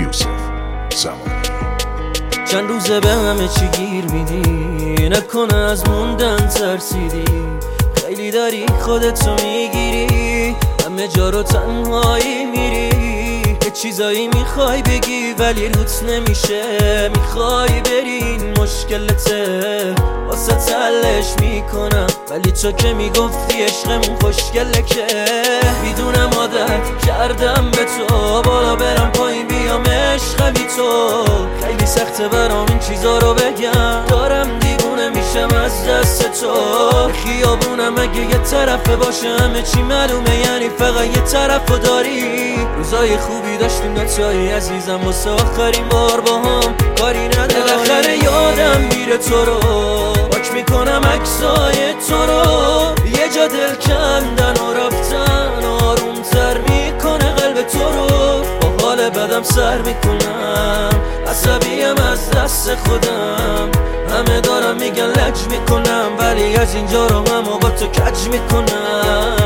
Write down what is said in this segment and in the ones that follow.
یوسف زمانی. چند روزه به همه چی گیر میدی، نکنه از موندن ترسیدی، خیلی داری خودتو میگیری، همه جا رو تنهایی میری، یه چیزایی میخوای بگی ولی روت نمیشه، میخوای برین مشکلته واسه تلش میکنم، ولی تو که میگفتی عشقمون خوشگله که میدونم عادت کردم به تو، بالا برم پایین بیام عشق بی تو، خیلی سخته برام این چیزا رو بگم، دارم دیوونه میشم از دست تو، خیابونم اگه یه طرفه باشه همه چی معلومه، یعنی فقط یه طرفو داری، روزای خوبی داشتیم نتایی عزیزم واسه آخرین بار با هم کاری نداری، بالاخره یادم میره تو رو، پاک میکنم عکسای تو رو، یه جا دل کندن و رفتن آرومتر میکنه قلب تو رو، با حال بدم سر میکنم، عصبیم از دست خودم، همه دارم میگن لج میکنم، ولی از اینجا رو هم با تو کج میکنم.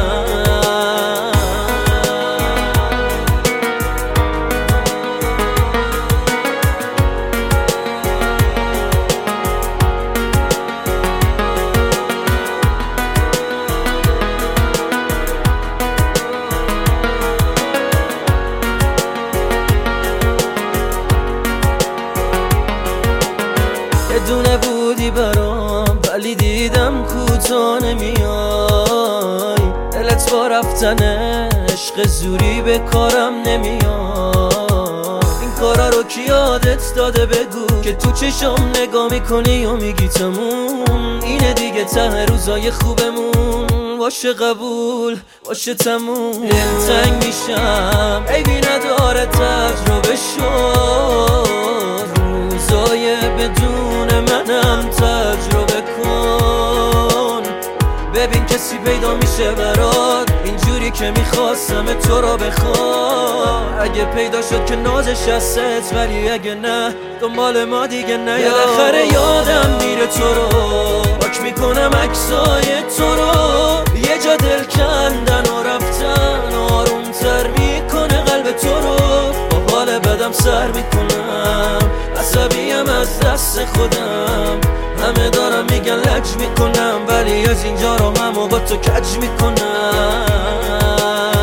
یه دونه بودی برام ولی دیدم کوتا نمیای، دلت با رفتن عشق زوری به کارم نمیای، این کارا رو کی یادت داده بگو که تو چشم نگاه میکنی و میگی تموم، اینه دیگه ته روزای خوبمون، باشه قبول باشه تموم، دلتنگ میشم عیبی نداره تجربه شد، روزای بدون منم تجربه کن، ببین کسی پیدا میشه برات اینجوری که میخواستم تو رو بخواد، اگه پیدا شد که نازش هست، ولی اگه نه دنبال ما دیگه نه، بالاخره یادم میره تو رو، پاک میکنم عکسای تو رو، یه جا دل کندن و رفتن آرومتر میکنه قلب تو رو، با حال بدم سر میکنم، عصبیم از دست خودم، همه دارم میگن لج میکنم، ولی از اینجا رو هم با تو کج میکنم.